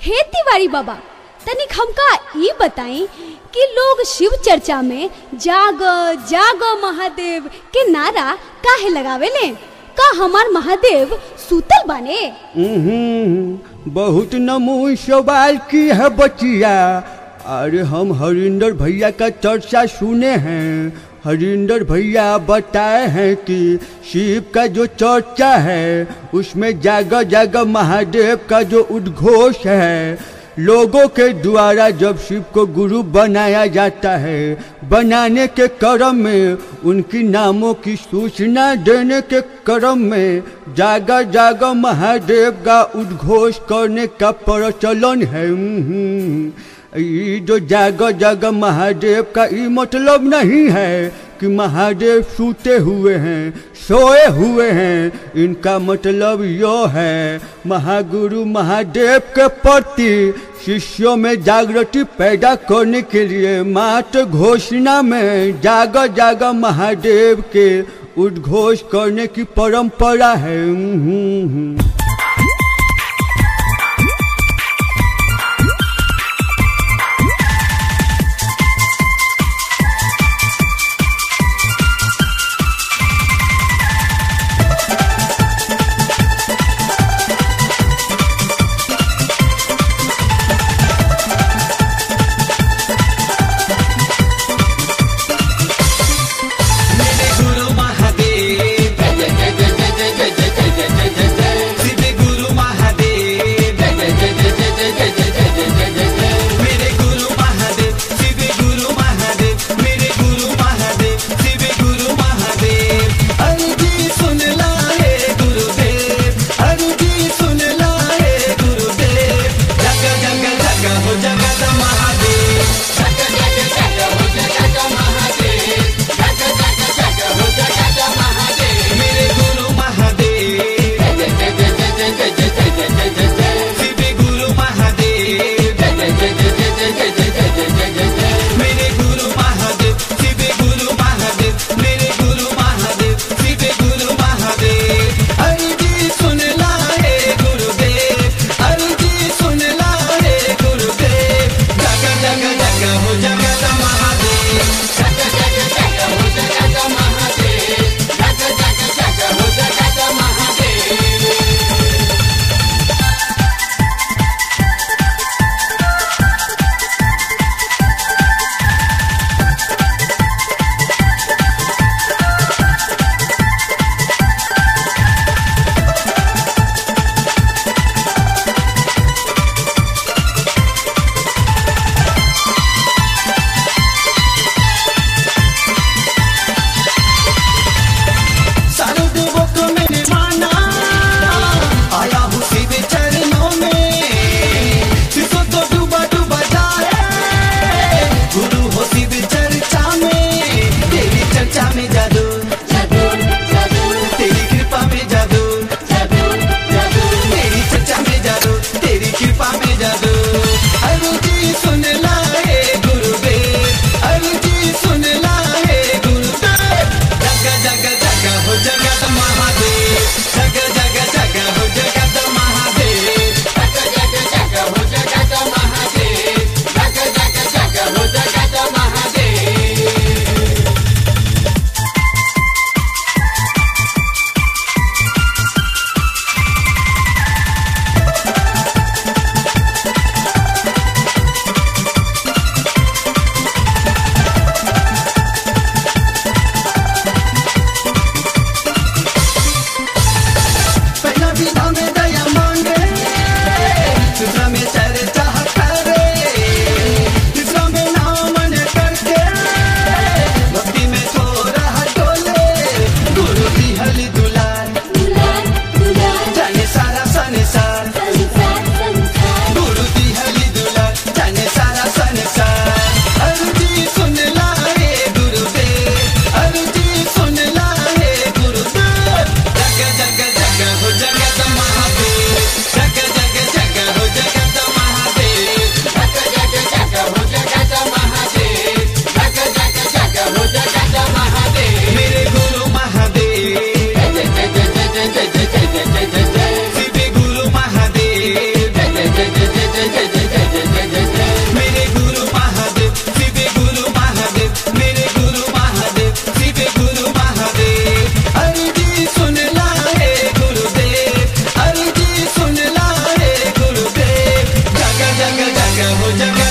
हे तिवारी बाबा, तनिक हमका ये बताई कि लोग शिव चर्चा में जाग जाग महादेव के नारा काहे लगावेले? का हमार महादेव सूतल बाने? बहुत नमून सवाल की है बचिया। अरे हम हरिंदर भैया का चर्चा सुने हैं। हरिंदर भैया बताए हैं कि शिव का जो चर्चा है उसमें जाग जाग महादेव का जो उद्घोष है, लोगों के द्वारा जब शिव को गुरु बनाया जाता है, बनाने के क्रम में उनकी नामों की सूचना देने के क्रम में जागा जागा महादेव का उद्घोष करने का प्रचलन है। ये जो जागा जागा महादेव का ये मतलब नहीं है कि महादेव सूते हुए हैं, सोए हुए हैं। इनका मतलब यह है महागुरु महादेव के प्रति शिष्यों में जागृति पैदा करने के लिए मात्र घोषणा में जागा जागा महादेव के उद्घोष करने की परंपरा है। जगह हो जगह